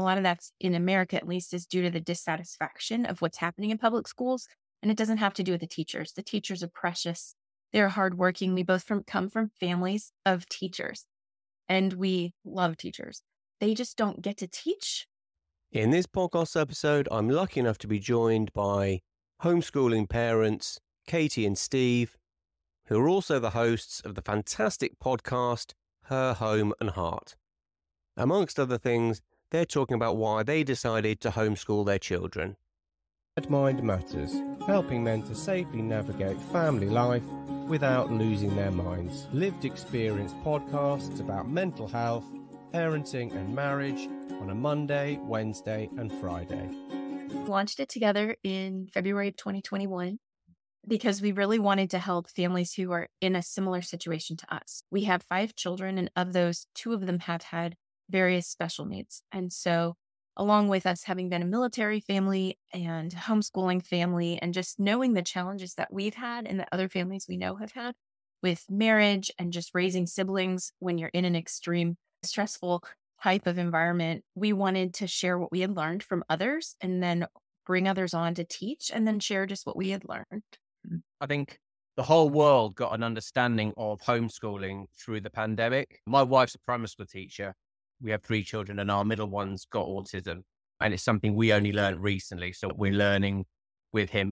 lot of that's in America, at least, is due to the dissatisfaction of what's happening in public schools. And it doesn't have to do with the teachers. The teachers are precious. They're hardworking. We both come from families of teachers and we love teachers. They just don't get to teach. In this podcast episode, I'm lucky enough to be joined by homeschooling parents, Katie and Steve, who are also the hosts of the fantastic podcast, Her Home and Heart. Amongst other things, they're talking about why they decided to homeschool their children. Mind Matters, helping men to safely navigate family life without losing their minds. Lived experience podcasts about mental health, parenting and marriage on a Monday, Wednesday and Friday. Launched it together in February of 2021 because we really wanted to help families who are in a similar situation to us. We have 5 children, and of those, 2 of them have had various special needs. And so along with us having been a military family and homeschooling family, and just knowing the challenges that we've had and that other families we know have had with marriage and just raising siblings when you're in an extreme stressful type of environment, we wanted to share what we had learned from others and then bring others on to teach and then share just what we had learned. I think the whole world got an understanding of homeschooling through the pandemic. My wife's a primary school teacher. We have 3 children and our middle one's got autism. And it's something we only learned recently. So we're learning with him.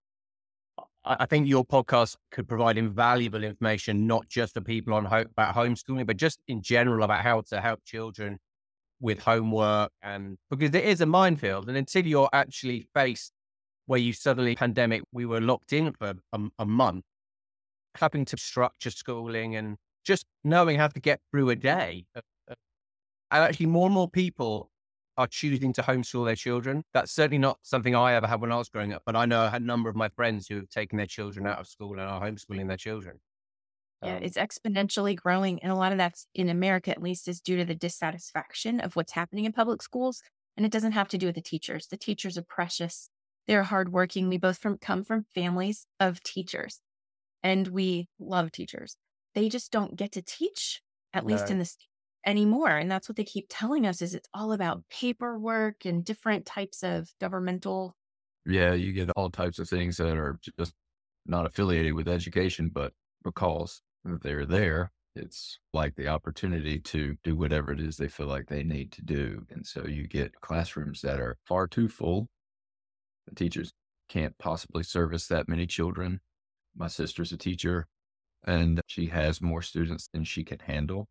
I think your podcast could provide invaluable information, not just for people on about homeschooling, but just in general about how to help children with homework. And because it is a minefield. And until you're actually faced where you suddenly pandemic, we were locked in for a month, having to structure schooling and just knowing how to get through a day. And actually more and more people are choosing to homeschool their children. That's certainly not something I ever had when I was growing up, but I know I had a number of my friends who have taken their children out of school and are homeschooling their children. Yeah, it's exponentially growing. And a lot of that's in America, at least, is due to the dissatisfaction of what's happening in public schools. And it doesn't have to do with the teachers. The teachers are precious. They're hardworking. We both come from families of teachers and we love teachers. They just don't get to teach, at least in this anymore. And that's what they keep telling us is it's all about paperwork and different types of governmental. Yeah, you get all types of things that are just not affiliated with education, but because they're there, it's like the opportunity to do whatever it is they feel like they need to do. And so you get classrooms that are far too full. The teachers can't possibly service that many children. My sister's a teacher and she has more students than she can handle.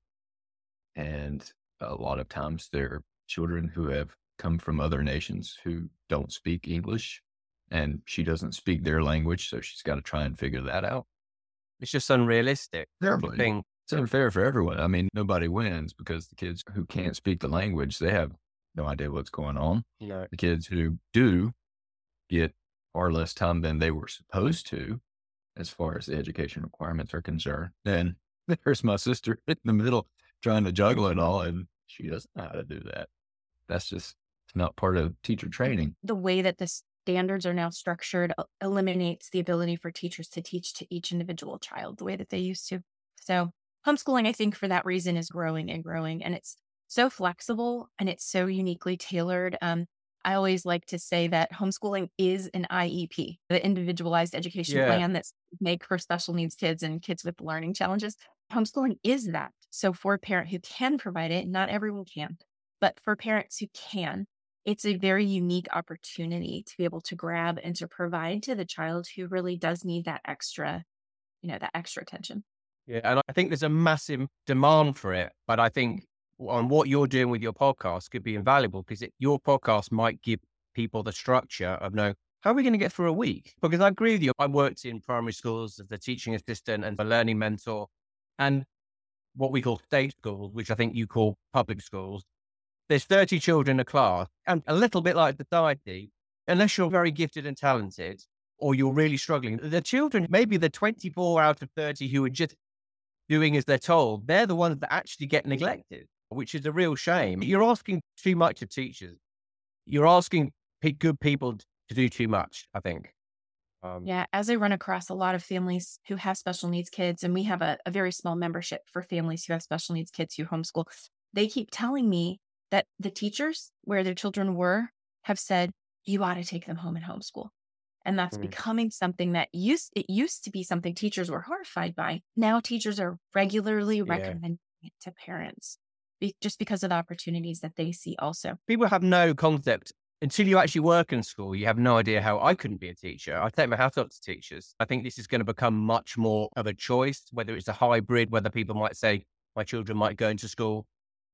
And a lot of times they're children who have come from other nations who don't speak English and she doesn't speak their language. So she's got to try and figure that out. It's just unrealistic. Terribly. It's unfair for everyone. I mean, nobody wins because the kids who can't speak the language, they have no idea what's going on. No. The kids who do get far less time than they were supposed to, as far as the education requirements are concerned. And there's my sister in the middle trying to juggle it all, and she doesn't know how to do that. That's just not part of teacher training. The way that the standards are now structured eliminates the ability for teachers to teach to each individual child the way that they used to. So homeschooling, I think, for that reason is growing and growing, and it's so flexible and it's so uniquely tailored. I always like to say that homeschooling is an IEP, the individualized education plan that's made for special needs kids and kids with learning challenges. Homeschooling is that. So for a parent who can provide it, not everyone can, but for parents who can, it's a very unique opportunity to be able to grab and to provide to the child who really does need that extra, that extra attention. Yeah. And I think there's a massive demand for it, but I think on what you're doing with your podcast could be invaluable because your podcast might give people the structure of knowing how are we going to get through a week? Because I agree with you. I worked in primary schools as a teaching assistant and a learning mentor and what we call state schools, which I think you call public schools. There's 30 children in a class and a little bit like society, unless you're very gifted and talented or you're really struggling. The children, maybe the 24 out of 30 who are just doing as they're told, they're the ones that actually get neglected, which is a real shame. You're asking too much of teachers. You're asking good people to do too much, I think. Yeah, as I run across a lot of families who have special needs kids, and we have a very small membership for families who have special needs kids who homeschool, they keep telling me that the teachers where their children were have said, you ought to take them home and homeschool. And that's becoming something that it used to be something teachers were horrified by. Now teachers are regularly recommending it to parents just because of the opportunities that they see also. People have no concept until you actually work in school. You have no idea how I couldn't be a teacher. I take my hat off to teachers. I think this is going to become much more of a choice, whether it's a hybrid, whether people might say my children might go into school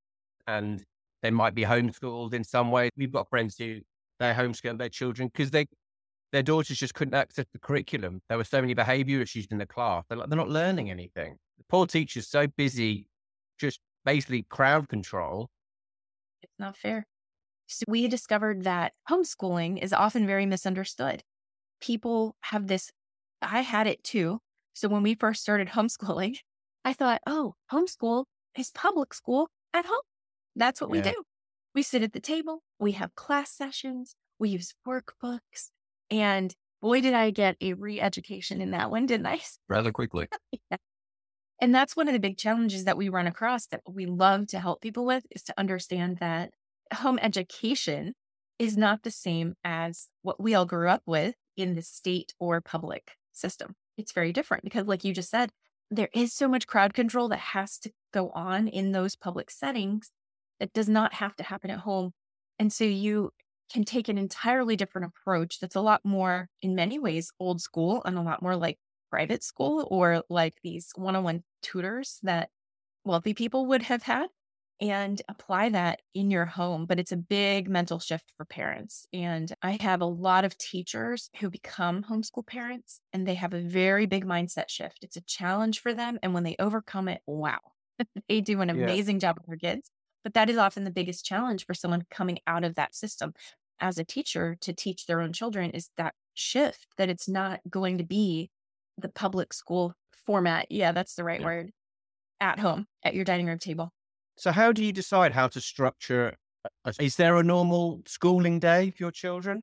and they might be homeschooled in some way. We've got friends who they homeschool their children because their daughters just couldn't access the curriculum. There were so many behavior issues in the class. They're not learning anything. The poor teacher's so busy, just basically crowd control. It's not fair. So we discovered that homeschooling is often very misunderstood. People have this, I had it too. So when we first started homeschooling, I thought, oh, homeschool is public school at home. That's what we do. We sit at the table, we have class sessions, we use workbooks, and boy, did I get a re-education in that one, didn't I? Rather quickly. Yeah. And that's one of the big challenges that we run across that we love to help people with is to understand that home education is not the same as what we all grew up with in the state or public system. It's very different because, like you just said, there is so much crowd control that has to go on in those public settings that does not have to happen at home. And so you can take an entirely different approach that's a lot more, in many ways, old school and a lot more like private school or like these one-on-one tutors that wealthy people would have had, and apply that in your home. But it's a big mental shift for parents. And I have a lot of teachers who become homeschool parents, and they have a very big mindset shift. It's a challenge for them. And when they overcome it, wow, they do an amazing job with their kids. But that is often the biggest challenge for someone coming out of that system as a teacher to teach their own children is that shift, that it's not going to be the public school format. Yeah, that's the right word. At home, at your dining room table. So how do you decide how to structure? Is there a normal schooling day for your children?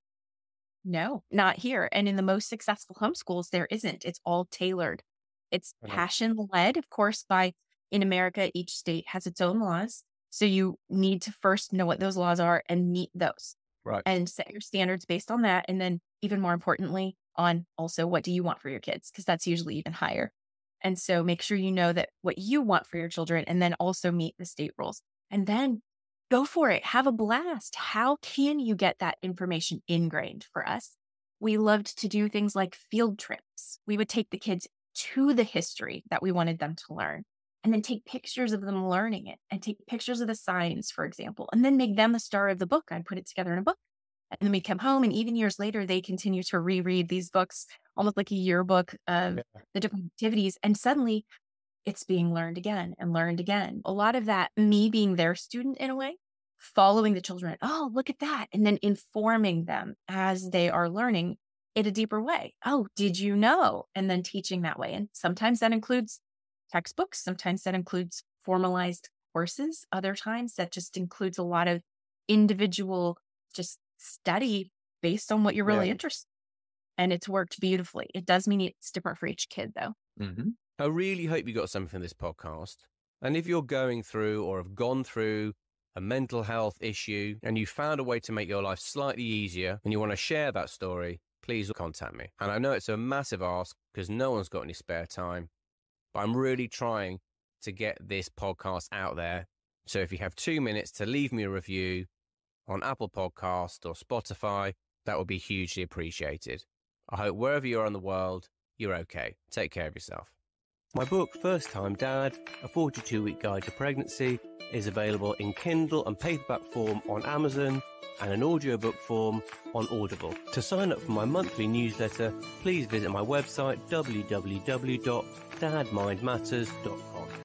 No, not here. And in the most successful homeschools, there isn't. It's all tailored. It's passion led, of course, in America, each state has its own laws. So you need to first know what those laws are and meet those. Right. And set your standards based on that. And then even more importantly, on also what do you want for your kids? Because that's usually even higher. And so make sure you know that what you want for your children and then also meet the state rules. And then go for it. Have a blast. How can you get that information ingrained for us? We loved to do things like field trips. We would take the kids to the history that we wanted them to learn and then take pictures of them learning it and take pictures of the signs, for example, and then make them the star of the book. I'd put it together in a book. And then we'd come home and even years later, they continue to reread these books, almost like a yearbook of the different activities. And suddenly it's being learned again and learned again. A lot of that, me being their student in a way, following the children, oh, look at that. And then informing them as they are learning in a deeper way. Oh, did you know? And then teaching that way. And sometimes that includes textbooks. Sometimes that includes formalized courses. Other times that just includes a lot of individual just study based on what you're really interested in. And it's worked beautifully. It does mean it's different for each kid, though. Mm-hmm. I really hope you got something from this podcast. And if you're going through or have gone through a mental health issue and you found a way to make your life slightly easier and you want to share that story, please contact me. And I know it's a massive ask because no one's got any spare time, but I'm really trying to get this podcast out there. So if you have 2 minutes to leave me a review on Apple Podcast or Spotify, that would be hugely appreciated. I hope wherever you are in the world, you're okay. Take care of yourself. My book, First Time Dad, a 42-week guide to pregnancy, is available in Kindle and paperback form on Amazon and an audiobook form on Audible. To sign up for my monthly newsletter, please visit my website, www.dadmindmatters.com.